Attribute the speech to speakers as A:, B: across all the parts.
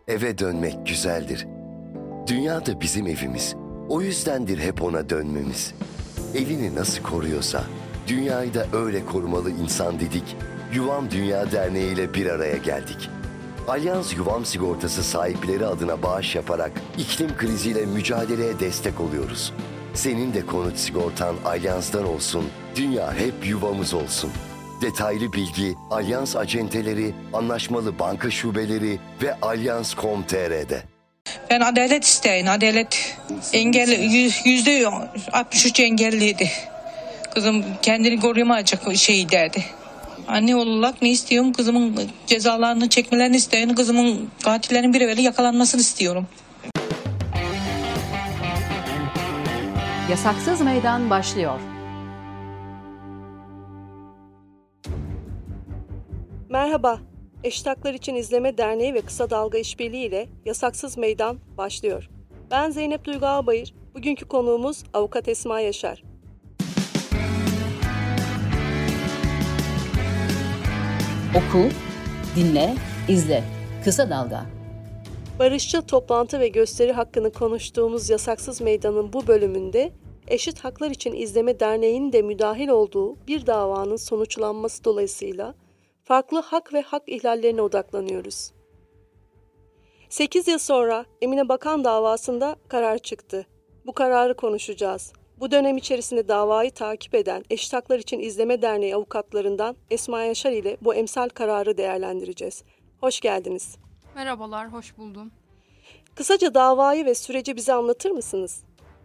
A: Eve dönmek güzeldir. Dünya da bizim evimiz. O yüzdendir hep ona dönmemiz. Evini nasıl koruyorsa, dünyayı da öyle korumalı insan dedik. Yuvam Dünya Derneği ile bir araya geldik. Alyans Yuvam Sigortası sahipleri adına bağış yaparak iklim kriziyle mücadeleye destek oluyoruz. Senin de konut sigortan Alyans'tan olsun, dünya hep yuvamız olsun. Detaylı bilgi Alyans acenteleri, anlaşmalı banka şubeleri ve alyans.com.tr'de.
B: Ben adalet isteyin, adalet. Engelli, %63 engelliydi. Kızım kendini koruyamayacak şey derdi. Anne olarak ne istiyorum? Kızımın cezalarını çekmelerini isteyin. Kızımın katillerinin bir evvel yakalanmasını istiyorum.
C: Yasaksız Meydan başlıyor.
D: Merhaba, Eşit Haklar İçin İzleme Derneği ve Kısa Dalga İşbirliği ile Yasaksız Meydan başlıyor. Ben Zeynep Duygu Ağbayır, bugünkü konuğumuz Avukat Esma Yaşar.
C: Oku, dinle, izle. Kısa Dalga.
D: Barışçıl toplantı ve gösteri hakkını konuştuğumuz Yasaksız Meydan'ın bu bölümünde Eşit Haklar İçin İzleme Derneği'nin de müdahil olduğu bir davanın sonuçlanması dolayısıyla farklı hak ve hak ihlallerine odaklanıyoruz. 8 yıl sonra Emine Bakan davasında karar çıktı. Bu kararı konuşacağız. Bu dönem içerisinde davayı takip eden Eşit Haklar İçin İzleme Derneği avukatlarından Esma Yaşar ile bu emsal kararı değerlendireceğiz. Hoş geldiniz.
E: Merhabalar, hoş buldum.
D: Kısaca davayı ve süreci bize anlatır mısınız?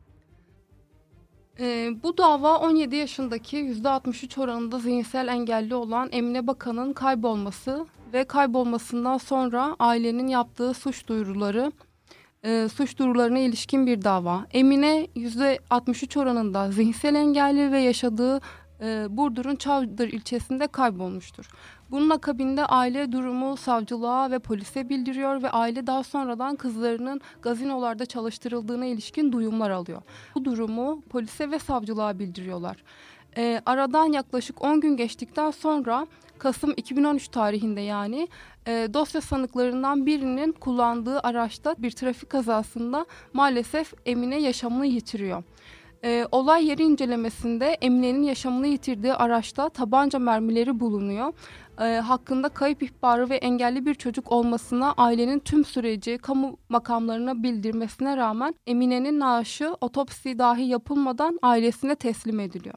E: Bu dava 17 yaşındaki %63 oranında zihinsel engelli olan Emine Bakan'ın kaybolması ve kaybolmasından sonra ailenin yaptığı suç duyurularına ilişkin bir dava. Emine %63 oranında zihinsel engelli ve yaşadığı Burdur'un Çavdır ilçesinde kaybolmuştur. Bunun akabinde aile durumu savcılığa ve polise bildiriyor ve aile daha sonradan kızlarının gazinolarda çalıştırıldığına ilişkin duyumlar alıyor. Bu durumu polise ve savcılığa bildiriyorlar. Aradan yaklaşık 10 gün geçtikten sonra Kasım 2013 tarihinde dosya sanıklarından birinin kullandığı araçta bir trafik kazasında maalesef Emine yaşamını yitiriyor. Olay yeri incelemesinde Emine'nin yaşamını yitirdiği araçta tabanca mermileri bulunuyor. Hakkında kayıp ihbarı ve engelli bir çocuk olmasına ailenin tüm süreci kamu makamlarına bildirmesine rağmen Emine'nin naaşı otopsi dahi yapılmadan ailesine teslim ediliyor.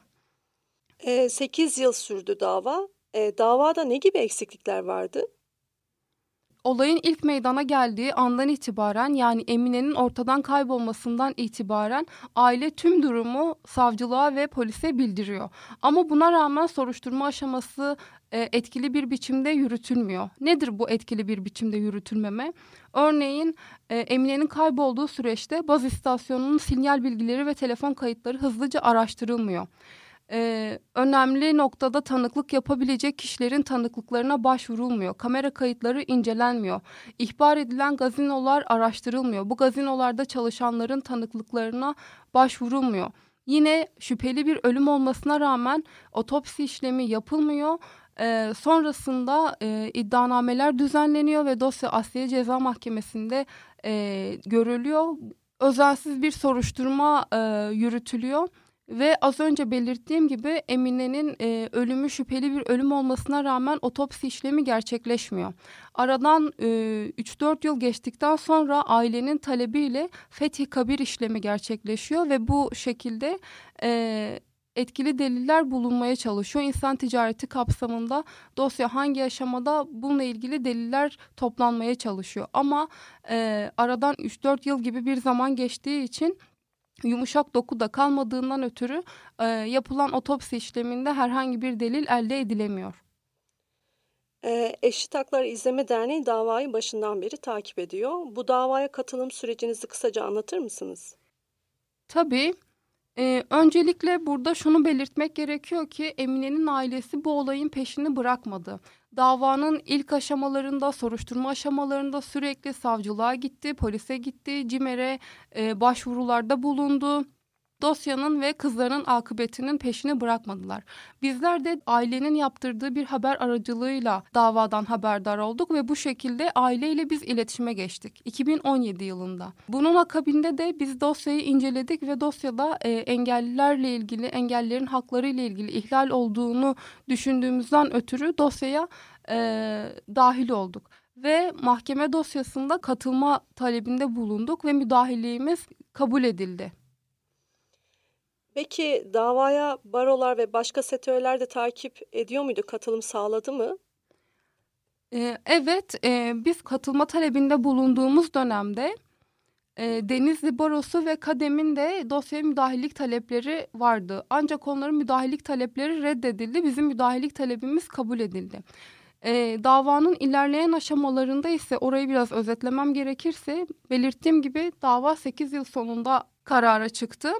D: 8 yıl sürdü dava. Davada ne gibi eksiklikler vardı?
E: Olayın ilk meydana geldiği andan itibaren yani Emine'nin ortadan kaybolmasından itibaren aile tüm durumu savcılığa ve polise bildiriyor. Ama buna rağmen soruşturma aşaması etkili bir biçimde yürütülmüyor. Nedir bu etkili bir biçimde yürütülmeme? Örneğin Emine'nin kaybolduğu süreçte baz istasyonunun sinyal bilgileri ve telefon kayıtları hızlıca araştırılmıyor. Önemli noktada tanıklık yapabilecek kişilerin tanıklıklarına başvurulmuyor. Kamera kayıtları incelenmiyor. İhbar edilen gazinolar araştırılmıyor. Bu gazinolarda çalışanların tanıklıklarına başvurulmuyor. Yine şüpheli bir ölüm olmasına rağmen otopsi işlemi yapılmıyor. Sonrasında iddianameler düzenleniyor ve dosya Asliye Ceza Mahkemesi'nde görülüyor. Özensiz bir soruşturma yürütülüyor. Ve az önce belirttiğim gibi Emine'nin ölümü şüpheli bir ölüm olmasına rağmen otopsi işlemi gerçekleşmiyor. Aradan 3-4 yıl geçtikten sonra ailenin talebiyle fethi kabir işlemi gerçekleşiyor ve bu şekilde etkili deliller bulunmaya çalışıyor. İnsan ticareti kapsamında dosya hangi aşamada bununla ilgili deliller toplanmaya çalışıyor. Ama aradan 3-4 yıl gibi bir zaman geçtiği için yumuşak dokuda kalmadığından ötürü yapılan otopsi işleminde herhangi bir delil elde edilemiyor.
D: Eşit Haklar İzleme Derneği davayı başından beri takip ediyor. Bu davaya katılım sürecinizi kısaca anlatır mısınız?
E: Tabii. Öncelikle burada şunu belirtmek gerekiyor ki Emine'nin ailesi bu olayın peşini bırakmadı. Davanın ilk aşamalarında, soruşturma aşamalarında sürekli savcılığa gitti, polise gitti, CİMER'e başvurularda bulundu. dosyanın ve kızların akıbetinin peşini bırakmadılar. Bizler de ailenin yaptırdığı bir haber aracılığıyla davadan haberdar olduk ve bu şekilde aileyle biz iletişime geçtik 2017 yılında. Bunun akabinde de biz dosyayı inceledik ve dosyada engellilerle ilgili, engellilerin hakları ile ilgili ihlal olduğunu düşündüğümüzden ötürü dosyaya dahil olduk. Ve mahkeme dosyasında katılma talebinde bulunduk ve müdahilliğimiz kabul edildi.
D: Peki davaya barolar ve başka sektörler de takip ediyor muydu? Katılım sağladı mı?
E: Evet, biz katılma talebinde bulunduğumuz dönemde Denizli Barosu ve KADEM'in de dosyaya müdahillik talepleri vardı. Ancak onların müdahillik talepleri reddedildi. Bizim müdahillik talebimiz kabul edildi. Davanın ilerleyen aşamalarında ise orayı biraz özetlemem gerekirse belirttiğim gibi dava 8 yıl sonunda karara çıktı.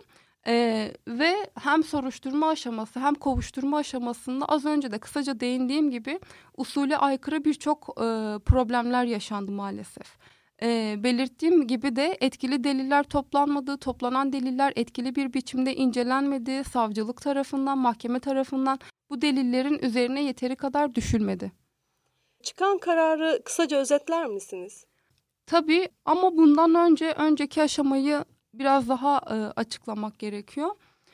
E: Ve hem soruşturma aşaması hem kovuşturma aşamasında az önce de kısaca değindiğim gibi usule aykırı birçok problemler yaşandı maalesef. Belirttiğim gibi de etkili deliller toplanmadı, toplanan deliller etkili bir biçimde incelenmedi, savcılık tarafından, mahkeme tarafından bu delillerin üzerine yeteri kadar düşülmedi.
D: Çıkan kararı kısaca özetler misiniz?
E: Tabii ama bundan önceki aşamayı biraz daha açıklamak gerekiyor.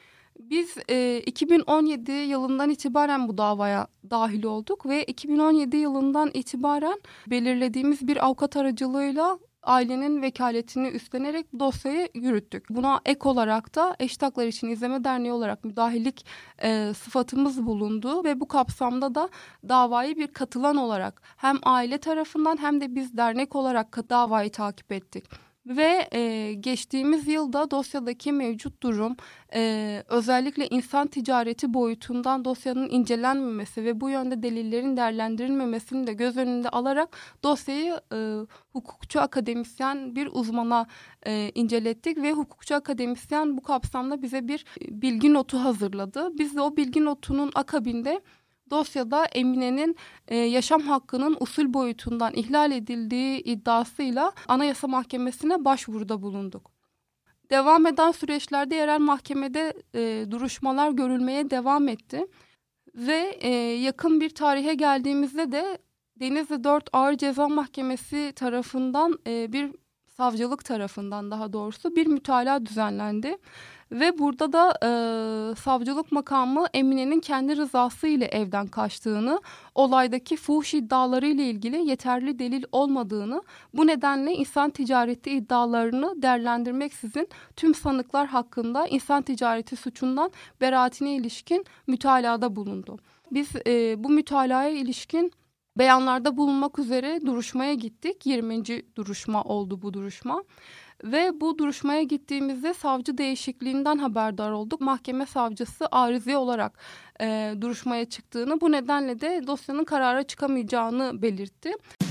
E: Biz 2017 yılından itibaren bu davaya dahil olduk ve 2017 yılından itibaren belirlediğimiz bir avukat aracılığıyla ailenin vekaletini üstlenerek dosyayı yürüttük. Buna ek olarak da Eşit Haklar İçin İzleme Derneği olarak müdahillik sıfatımız bulundu ve bu kapsamda da davayı bir katılan olarak hem aile tarafından hem de biz dernek olarak davayı takip ettik. Ve geçtiğimiz yılda dosyadaki mevcut durum özellikle insan ticareti boyutundan dosyanın incelenmemesi ve bu yönde delillerin değerlendirilmemesini de göz önünde alarak dosyayı hukukçu akademisyen bir uzmana incelettik ve hukukçu akademisyen bu kapsamda bize bir bilgi notu hazırladı. Biz de o bilgi notunun akabinde dosyada Emine'nin yaşam hakkının usul boyutundan ihlal edildiği iddiasıyla Anayasa Mahkemesi'ne başvuruda bulunduk. Devam eden süreçlerde yerel mahkemede duruşmalar görülmeye devam etti. Ve yakın bir tarihe geldiğimizde de Denizli 4 Ağır Ceza Mahkemesi tarafından bir savcılık tarafından daha doğrusu bir mütalaa düzenlendi. Ve burada da savcılık makamı Emine'nin kendi rızası ile evden kaçtığını, olaydaki fuhuş iddiaları ile ilgili yeterli delil olmadığını, bu nedenle insan ticareti iddialarını değerlendirmeksizin tüm sanıklar hakkında insan ticareti suçundan beraatine ilişkin mütalada bulundu. Biz bu mütalaya ilişkin beyanlarda bulunmak üzere duruşmaya gittik. 20. duruşma oldu bu duruşma. Ve bu duruşmaya gittiğimizde savcı değişikliğinden haberdar olduk. Mahkeme savcısı arizi olarak duruşmaya çıktığını, bu nedenle de dosyanın karara çıkamayacağını belirtti.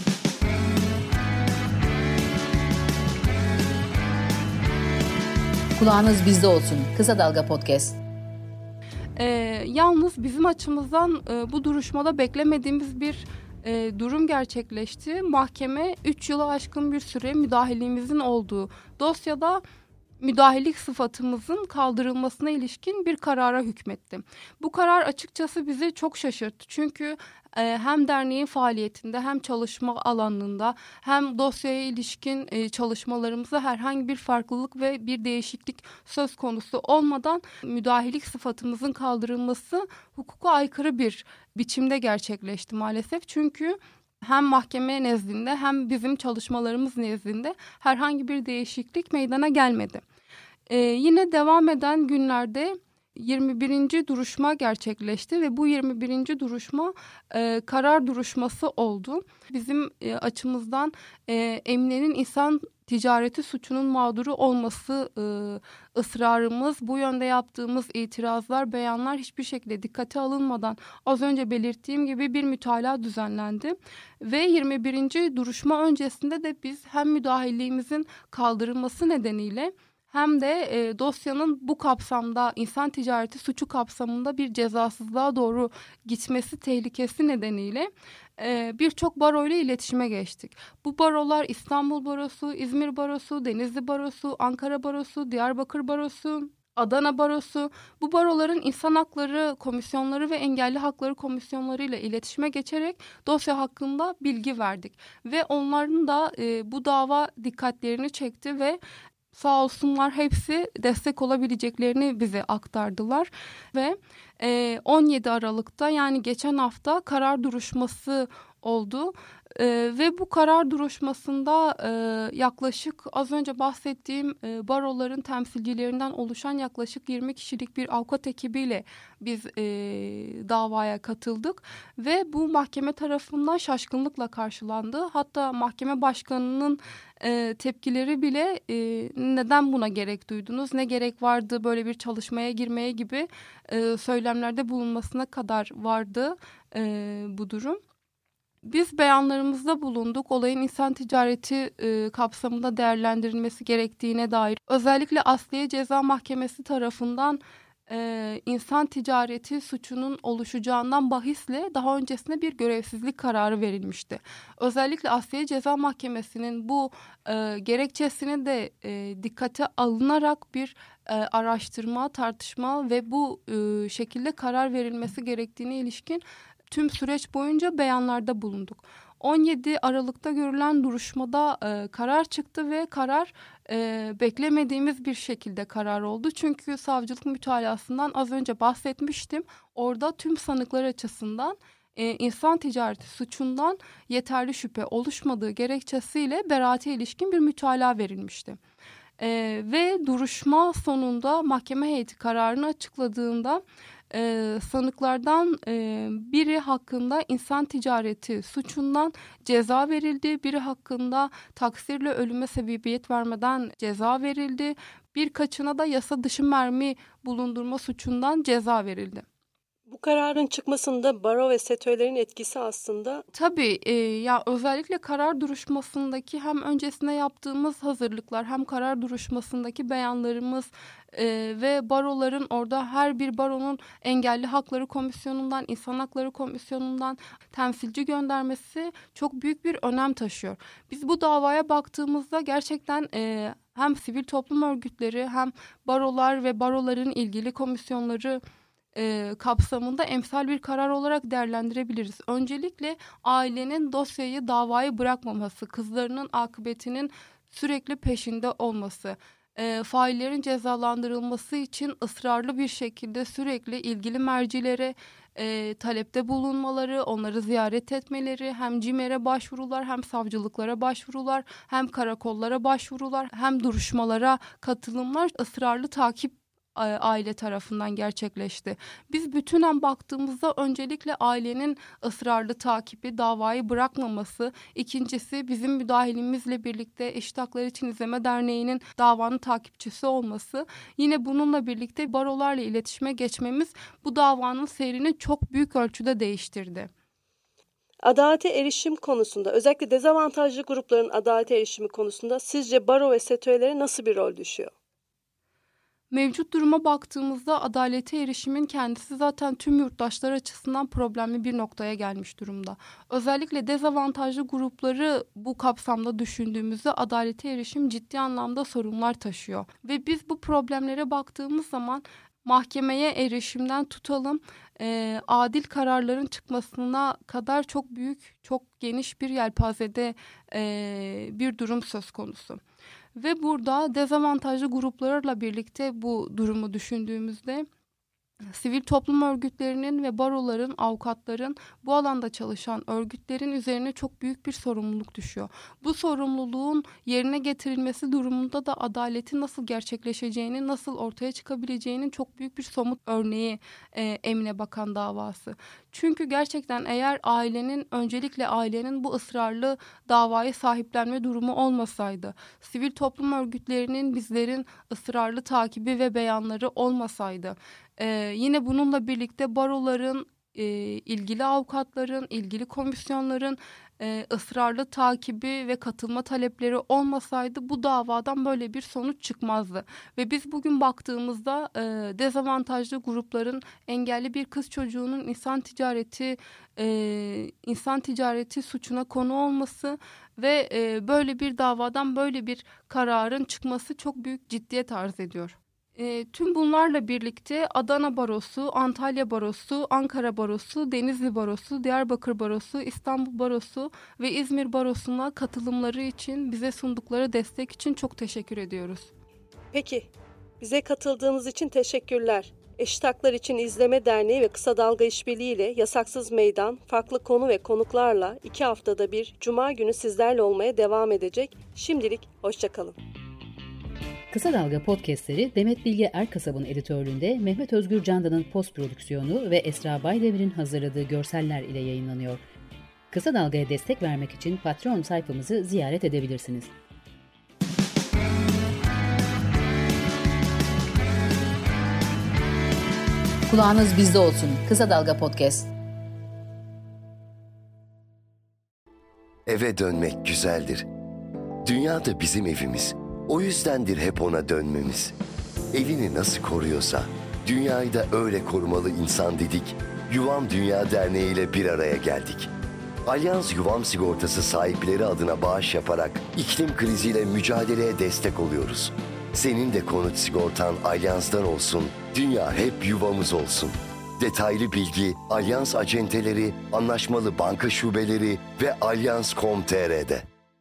C: Kulağınız bizde olsun. Kısa Dalga Podcast.
E: Yalnız bizim açımızdan bu duruşmada beklemediğimiz bir durum gerçekleşti. Mahkeme 3 yılı aşkın bir süre müdahilliğimizin olduğu dosyada müdahillik sıfatımızın kaldırılmasına ilişkin bir karara hükmetti. Bu karar açıkçası bizi çok şaşırttı. Çünkü hem derneğin faaliyetinde hem çalışma alanında hem dosyaya ilişkin çalışmalarımızda herhangi bir farklılık ve bir değişiklik söz konusu olmadan müdahillik sıfatımızın kaldırılması hukuka aykırı bir biçimde gerçekleşti maalesef. Çünkü hem mahkeme nezdinde hem bizim çalışmalarımız nezdinde herhangi bir değişiklik meydana gelmedi. Yine devam eden günlerde 21. duruşma gerçekleşti ve bu 21. duruşma karar duruşması oldu. Bizim açımızdan Emine'nin insan ticareti suçunun mağduru olması ısrarımız, bu yönde yaptığımız itirazlar, beyanlar hiçbir şekilde dikkate alınmadan az önce belirttiğim gibi bir mütalaa düzenlendi. Ve 21. duruşma öncesinde de biz hem müdahilliğimizin kaldırılması nedeniyle hem de dosyanın bu kapsamda insan ticareti suçu kapsamında bir cezasızlığa doğru gitmesi tehlikesi nedeniyle birçok baro ile iletişime geçtik. Bu barolar İstanbul Barosu, İzmir Barosu, Denizli Barosu, Ankara Barosu, Diyarbakır Barosu, Adana Barosu, bu baroların insan hakları komisyonları ve engelli hakları komisyonlarıyla iletişime geçerek dosya hakkında bilgi verdik. Ve onların da bu dava dikkatlerini çekti ve sağ olsunlar hepsi destek olabileceklerini bize aktardılar. Ve 17 Aralık'ta yani geçen hafta karar duruşması oldu. Ve bu karar duruşmasında yaklaşık az önce bahsettiğim baroların temsilcilerinden oluşan yaklaşık 20 kişilik bir avukat ekibiyle biz davaya katıldık. Ve bu mahkeme tarafından şaşkınlıkla karşılandı. Hatta mahkeme başkanının tepkileri bile neden buna gerek duydunuz, ne gerek vardı böyle bir çalışmaya girmeye gibi söylemlerde bulunmasına kadar vardı bu durum. Biz beyanlarımızda bulunduk. Olayın insan ticareti kapsamında değerlendirilmesi gerektiğine dair. Özellikle Asliye Ceza Mahkemesi tarafından insan ticareti suçunun oluşacağından bahisle daha öncesinde bir görevsizlik kararı verilmişti. Özellikle Asliye Ceza Mahkemesi'nin bu gerekçesini de dikkate alınarak bir araştırma, tartışma ve bu şekilde karar verilmesi gerektiğine ilişkin tüm süreç boyunca beyanlarda bulunduk. 17 Aralık'ta görülen duruşmada karar çıktı ve karar beklemediğimiz bir şekilde karar oldu. Çünkü savcılık mütalasından az önce bahsetmiştim. Orada tüm sanıklar açısından insan ticareti suçundan yeterli şüphe oluşmadığı gerekçesiyle beraate ilişkin bir mütalaa verilmişti. Ve duruşma sonunda mahkeme heyeti kararını açıkladığında sanıklardan biri hakkında insan ticareti suçundan ceza verildi. Biri hakkında taksirle ölüme sebebiyet vermeden ceza verildi. Birkaçına da yasa dışı mermi bulundurma suçundan ceza verildi.
D: Bu kararın çıkmasında baro ve STÖ'lerin etkisi aslında...
E: Tabii ya özellikle karar duruşmasındaki hem öncesinde yaptığımız hazırlıklar hem karar duruşmasındaki beyanlarımız ve baroların orada her bir baronun engelli hakları komisyonundan, insan hakları komisyonundan temsilci göndermesi çok büyük bir önem taşıyor. Biz bu davaya baktığımızda gerçekten hem sivil toplum örgütleri hem barolar ve baroların ilgili komisyonları kapsamında emsal bir karar olarak değerlendirebiliriz. Öncelikle ailenin dosyayı, davayı bırakmaması, kızlarının akıbetinin sürekli peşinde olması, faillerin cezalandırılması için ısrarlı bir şekilde sürekli ilgili mercilere talepte bulunmaları, onları ziyaret etmeleri, hem CİMER'e başvurular, hem savcılıklara başvurular, hem karakollara başvurular, hem duruşmalara katılımlar, ısrarlı takip aile tarafından gerçekleşti. Biz bütünen baktığımızda öncelikle ailenin ısrarlı takibi, davayı bırakmaması, ikincisi bizim müdahalemizle birlikte Eşit Haklar İçin İzleme Derneği'nin davanın takipçisi olması, yine bununla birlikte barolarla iletişime geçmemiz bu davanın seyrini çok büyük ölçüde değiştirdi.
D: Adalete erişim konusunda, özellikle dezavantajlı grupların adalete erişimi konusunda sizce baro ve STÖ'lere nasıl bir rol düşüyor?
E: Mevcut duruma baktığımızda adalete erişimin kendisi zaten tüm yurttaşlar açısından problemli bir noktaya gelmiş durumda. Özellikle dezavantajlı grupları bu kapsamda düşündüğümüzde adalete erişim ciddi anlamda sorunlar taşıyor. Ve biz bu problemlere baktığımız zaman mahkemeye erişimden tutalım, adil kararların çıkmasına kadar çok büyük, çok geniş bir yelpazede bir durum söz konusu. Ve burada dezavantajlı gruplarla birlikte bu durumu düşündüğümüzde sivil toplum örgütlerinin ve baroların, avukatların, bu alanda çalışan örgütlerin üzerine çok büyük bir sorumluluk düşüyor. Bu sorumluluğun yerine getirilmesi durumunda da adaletin nasıl gerçekleşeceğini, nasıl ortaya çıkabileceğinin çok büyük bir somut örneği Emine Bakan davası. Çünkü gerçekten eğer öncelikle ailenin bu ısrarlı davayı sahiplenme durumu olmasaydı, sivil toplum örgütlerinin, bizlerin ısrarlı takibi ve beyanları olmasaydı, yine bununla birlikte baroların, ilgili avukatların, ilgili komisyonların ısrarlı takibi ve katılma talepleri olmasaydı bu davadan böyle bir sonuç çıkmazdı. Ve biz bugün baktığımızda dezavantajlı grupların engelli bir kız çocuğunun insan ticareti suçuna konu olması ve böyle bir davadan böyle bir kararın çıkması çok büyük ciddiyet arz ediyor. Tüm bunlarla birlikte Adana Barosu, Antalya Barosu, Ankara Barosu, Denizli Barosu, Diyarbakır Barosu, İstanbul Barosu ve İzmir Barosu'na katılımları için, bize sundukları destek için çok teşekkür ediyoruz.
D: Peki, bize katıldığınız için teşekkürler. Eşit Haklar İçin İzleme Derneği ve Kısa Dalga İşbirliği ile Yasaksız Meydan, farklı konu ve konuklarla 2 haftada bir Cuma günü sizlerle olmaya devam edecek. Şimdilik hoşçakalın.
C: Kısa Dalga podcastleri Demet Bilge Erkasab'ın editörlüğünde Mehmet Özgür Candan'ın post prodüksiyonu ve Esra Baydemir'in hazırladığı görseller ile yayınlanıyor. Kısa Dalga'ya destek vermek için Patreon sayfamızı ziyaret edebilirsiniz. Kulağınız bizde olsun. Kısa Dalga Podcast.
A: Eve dönmek güzeldir. Dünya da bizim evimiz. O yüzdendir hep ona dönmemiz. Evini nasıl koruyorsa, dünyayı da öyle korumalı insan dedik. Yuvam Dünya Derneği ile bir araya geldik. Alyans Yuvam Sigortası sahipleri adına bağış yaparak iklim kriziyle mücadeleye destek oluyoruz. Senin de konut sigortan Alyans'tan olsun, dünya hep yuvamız olsun. Detaylı bilgi Alyans acenteleri, anlaşmalı banka şubeleri ve Alyans.com.tr'de.